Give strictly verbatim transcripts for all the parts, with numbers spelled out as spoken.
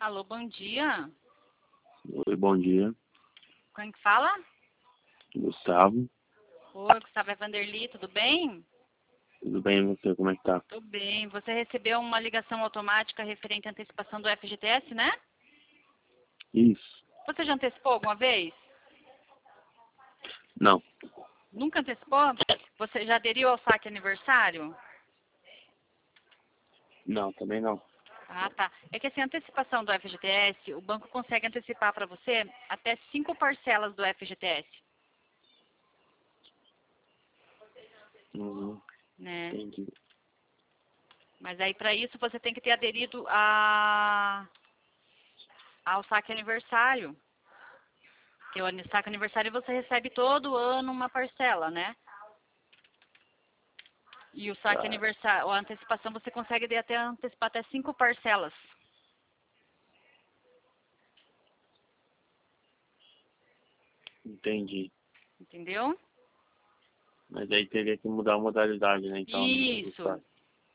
Alô, bom dia. Oi, bom dia. Quem que fala? Gustavo. Oi, Gustavo, é Vanderly, tudo bem? Tudo bem, e você? Como é que tá? Tudo bem. Você recebeu uma ligação automática referente à antecipação do F G T S, né? Isso. Você já antecipou alguma vez? Não. Nunca antecipou? Você já aderiu ao saque aniversário? Não, também não. Ah, tá. É que assim, a antecipação do F G T S, o banco consegue antecipar para você até cinco parcelas do F G T S, Uhum. né? Entendi. Mas aí para isso você tem que ter aderido a... ao saque aniversário. Porque o saque aniversário você recebe todo ano uma parcela, né? E o saque Tá. aniversário, a antecipação você consegue de até antecipar até cinco parcelas. Entendi. Entendeu? Mas aí teria que mudar a modalidade, né? Então, do Isso. saque.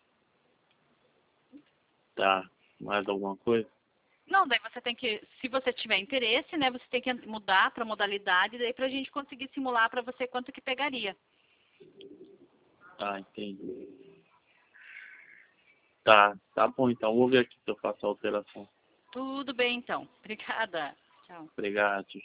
Tá. Mais alguma coisa? Não, daí você tem que, se você tiver interesse, né, você tem que mudar para modalidade, daí pra gente conseguir simular para você quanto que pegaria. Tá, entendi. Tá, tá bom. Então, vou ver aqui se eu faço a alteração. Tudo bem, então. Obrigada. Tchau. Obrigado.